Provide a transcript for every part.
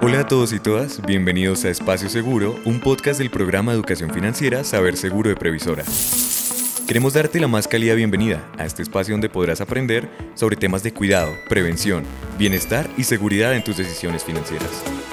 Hola a todos y todas, bienvenidos a Espacio Seguro, un podcast del programa de Educación Financiera Saber Seguro de Previsora. Queremos darte la más cálida bienvenida a este espacio donde podrás aprender sobre temas de cuidado, prevención, bienestar y seguridad en tus decisiones financieras.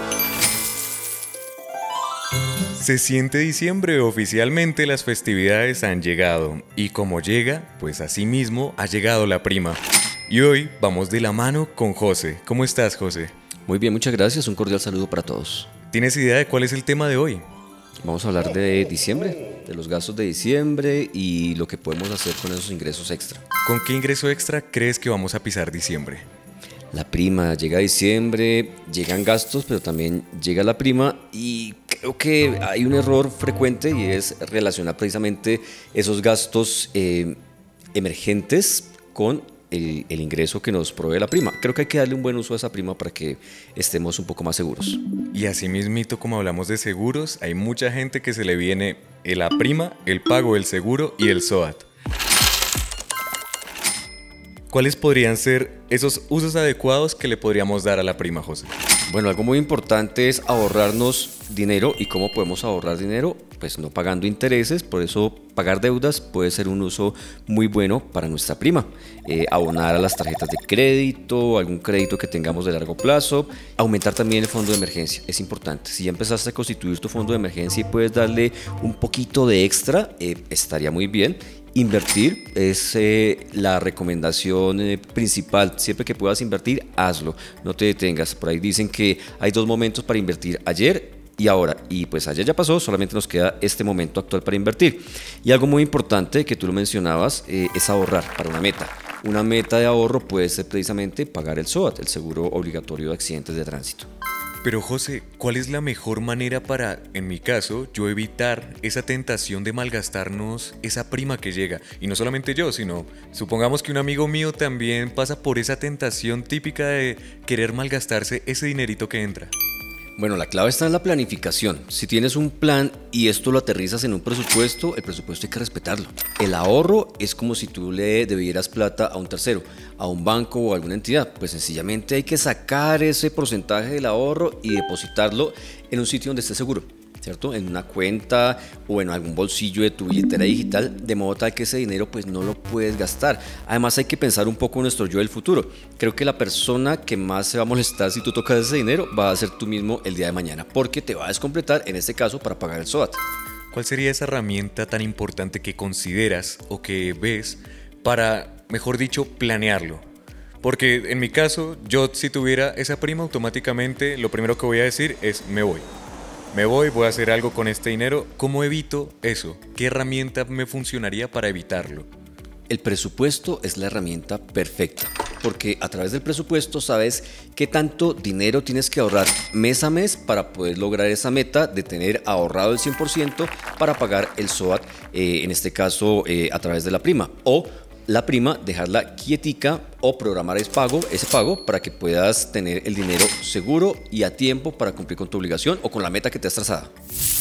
Se siente diciembre, oficialmente las festividades han llegado y como llega, pues así mismo ha llegado la prima. Y hoy vamos de la mano con José. ¿Cómo estás, José? Muy bien, muchas gracias. Un cordial saludo para todos. ¿Tienes idea de cuál es el tema de hoy? Vamos a hablar de diciembre, de los gastos de diciembre y lo que podemos hacer con esos ingresos extra. ¿Con qué ingreso extra crees que vamos a pisar diciembre? La prima, llega diciembre, llegan gastos, pero también llega la prima y creo que hay un error frecuente y es relacionar precisamente esos gastos emergentes con el ingreso que nos provee la prima. Creo que hay que darle un buen uso a esa prima para que estemos un poco más seguros. Y así mismito, como hablamos de seguros, hay mucha gente que se le viene la prima, el pago del seguro y el SOAT. ¿Cuáles podrían ser esos usos adecuados que le podríamos dar a la prima, José? Bueno, algo muy importante es ahorrarnos dinero. ¿Y cómo podemos ahorrar dinero? Pues no pagando intereses, por eso pagar deudas puede ser un uso muy bueno para nuestra prima. Abonar a las tarjetas de crédito, algún crédito que tengamos de largo plazo, aumentar también el fondo de emergencia, es importante. Si ya empezaste a constituir tu fondo de emergencia y puedes darle un poquito de extra, estaría muy bien. Invertir es la recomendación principal. Siempre que puedas invertir, hazlo, no te detengas. Por ahí dicen que hay dos momentos para invertir: ayer y ahora, y pues ayer ya pasó, solamente nos queda este momento actual para invertir. Y algo muy importante que tú lo mencionabas es ahorrar para una meta. Una meta de ahorro puede ser precisamente pagar el SOAT, el seguro obligatorio de accidentes de tránsito. Pero José, ¿cuál es la mejor manera para, en mi caso, yo evitar esa tentación de malgastarnos esa prima que llega? Y no solamente yo, sino supongamos que un amigo mío también pasa por esa tentación típica de querer malgastarse ese dinerito que entra. Bueno, la clave está en la planificación. Si tienes un plan y esto lo aterrizas en un presupuesto, el presupuesto hay que respetarlo. El ahorro es como si tú le debieras plata a un tercero, a un banco o a alguna entidad. Pues sencillamente hay que sacar ese porcentaje del ahorro y depositarlo en un sitio donde esté seguro, ¿cierto? En una cuenta o en algún bolsillo de tu billetera digital, de modo tal que ese dinero pues no lo puedes gastar. Además hay que pensar un poco en nuestro yo del futuro. Creo que la persona que más se va a molestar si tú tocas ese dinero va a ser tú mismo el día de mañana, porque te va a descompletar, en este caso, para pagar el SOAT. ¿Cuál sería esa herramienta tan importante que consideras o que ves para, mejor dicho, planearlo? Porque en mi caso, yo si tuviera esa prima, automáticamente lo primero que voy a decir es voy a hacer algo con este dinero. ¿Cómo evito eso? ¿Qué herramienta me funcionaría para evitarlo? El presupuesto es la herramienta perfecta, porque a través del presupuesto sabes qué tanto dinero tienes que ahorrar mes a mes para poder lograr esa meta de tener ahorrado el 100% para pagar el SOAT, en este caso a través de la prima, o la prima dejarla quietica o programar ese pago para que puedas tener el dinero seguro y a tiempo para cumplir con tu obligación o con la meta que te has trazado.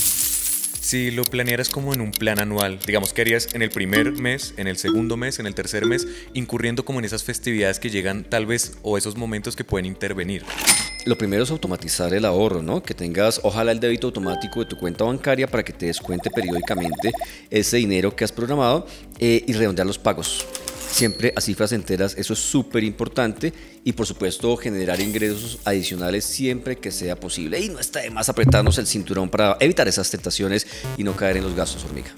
Si lo planearas como en un plan anual, digamos, ¿qué harías en el primer mes, en el segundo mes, en el tercer mes, incurriendo como en esas festividades que llegan tal vez o esos momentos que pueden intervenir? Lo primero es automatizar el ahorro, ¿no? Que tengas, ojalá, el débito automático de tu cuenta bancaria para que te descuente periódicamente ese dinero que has programado y redondear los pagos. Siempre a cifras enteras, eso es súper importante, y por supuesto generar ingresos adicionales siempre que sea posible, y no está de más apretarnos el cinturón para evitar esas tentaciones y no caer en los gastos hormiga.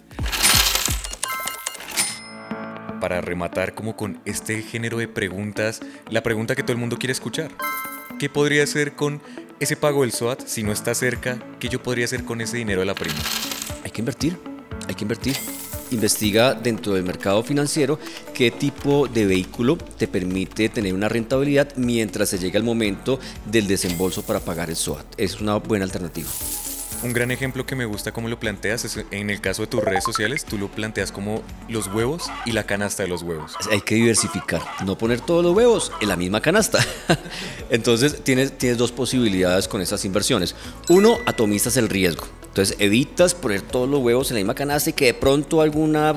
Para rematar como con este género de preguntas, la pregunta que todo el mundo quiere escuchar: ¿qué podría hacer con ese pago del SOAT si no está cerca? ¿Qué yo podría hacer con ese dinero de la prima? Hay que invertir. Investiga dentro del mercado financiero qué tipo de vehículo te permite tener una rentabilidad mientras se llega el momento del desembolso para pagar el SOAT. Es una buena alternativa. Un gran ejemplo que me gusta cómo lo planteas es en el caso de tus redes sociales. Tú lo planteas como los huevos y la canasta de los huevos. Hay que diversificar, no poner todos los huevos en la misma canasta. Entonces tienes dos posibilidades con esas inversiones. Uno, atomizas el riesgo. Entonces evitas poner todos los huevos en la misma canasta y que de pronto alguna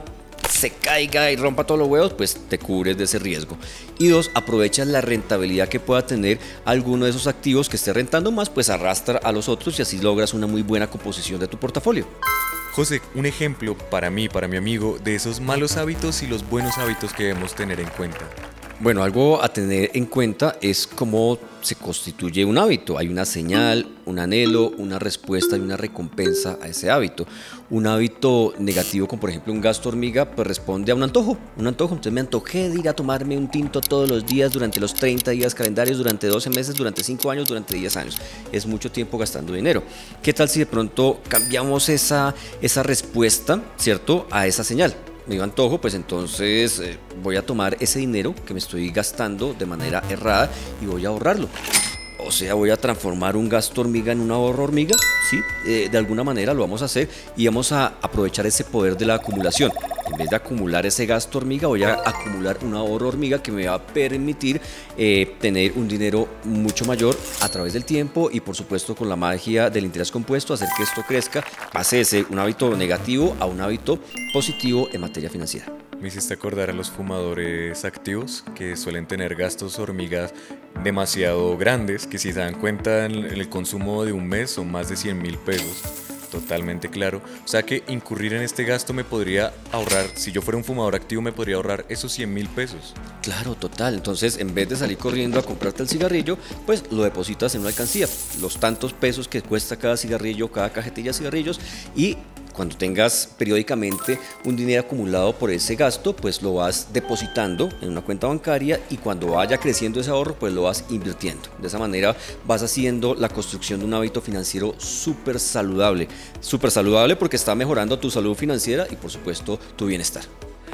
se caiga y rompa todos los huevos, pues te cubres de ese riesgo. Y 2, aprovechas la rentabilidad que pueda tener alguno de esos activos que esté rentando más, pues arrastra a los otros y así logras una muy buena composición de tu portafolio. José, un ejemplo para mí, para mi amigo, de esos malos hábitos y los buenos hábitos que debemos tener en cuenta. Bueno, algo a tener en cuenta es cómo se constituye un hábito. Hay una señal, un anhelo, una respuesta y una recompensa a ese hábito. Un hábito negativo, como por ejemplo un gasto hormiga, pues responde a un antojo. Entonces me antojé de ir a tomarme un tinto todos los días durante los 30 días calendarios, durante 12 meses, durante 5 años, durante 10 años. Es mucho tiempo gastando dinero. ¿Qué tal si de pronto cambiamos esa respuesta, ¿cierto?, a esa señal? Me dio antojo, pues entonces voy a tomar ese dinero que me estoy gastando de manera errada y voy a ahorrarlo. O sea, voy a transformar un gasto hormiga en un ahorro hormiga, ¿sí? De alguna manera lo vamos a hacer y vamos a aprovechar ese poder de la acumulación. En vez de acumular ese gasto hormiga, voy a acumular un ahorro hormiga que me va a permitir tener un dinero mucho mayor a través del tiempo y por supuesto con la magia del interés compuesto, hacer que esto crezca, pase de ser un hábito negativo a un hábito positivo en materia financiera. Me hiciste acordar a los fumadores activos que suelen tener gastos hormigas demasiado grandes, que si se dan cuenta en el consumo de un mes son más de 100.000 pesos. Totalmente claro. O sea que incurrir en este gasto me podría ahorrar, si yo fuera un fumador activo, me podría ahorrar esos 100.000 pesos. Claro, total. Entonces, en vez de salir corriendo a comprarte el cigarrillo, pues lo depositas en una alcancía. Los tantos pesos que cuesta cada cigarrillo, cada cajetilla de cigarrillos, y cuando tengas periódicamente un dinero acumulado por ese gasto, pues lo vas depositando en una cuenta bancaria y cuando vaya creciendo ese ahorro, pues lo vas invirtiendo. De esa manera vas haciendo la construcción de un hábito financiero súper saludable porque está mejorando tu salud financiera y por supuesto tu bienestar.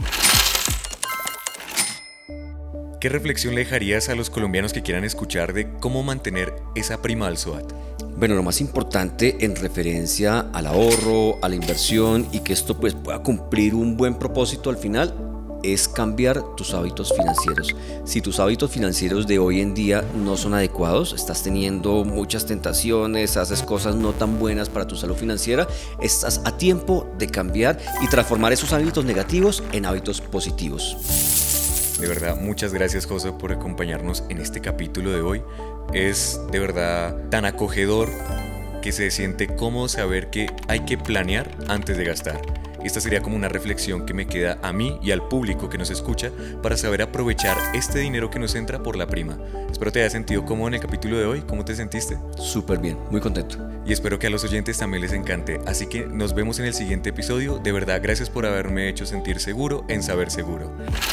¿Qué reflexión le dejarías a los colombianos que quieran escuchar de cómo mantener esa prima al SOAT? Bueno, lo más importante en referencia al ahorro, a la inversión y que esto pues pueda cumplir un buen propósito al final es cambiar tus hábitos financieros. Si tus hábitos financieros de hoy en día no son adecuados, estás teniendo muchas tentaciones, haces cosas no tan buenas para tu salud financiera, estás a tiempo de cambiar y transformar esos hábitos negativos en hábitos positivos. De verdad, muchas gracias, José, por acompañarnos en este capítulo de hoy. Es de verdad tan acogedor que se siente cómodo saber que hay que planear antes de gastar. Esta sería como una reflexión que me queda a mí y al público que nos escucha para saber aprovechar este dinero que nos entra por la prima. Espero te haya sentido cómodo en el capítulo de hoy. ¿Cómo te sentiste? Súper bien, muy contento. Y espero que a los oyentes también les encante. Así que nos vemos en el siguiente episodio. De verdad, gracias por haberme hecho sentir seguro en Saber Seguro.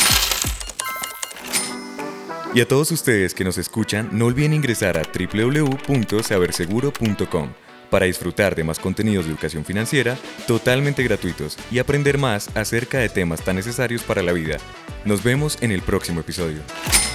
Y a todos ustedes que nos escuchan, no olviden ingresar a www.saberseguro.com para disfrutar de más contenidos de educación financiera totalmente gratuitos y aprender más acerca de temas tan necesarios para la vida. Nos vemos en el próximo episodio.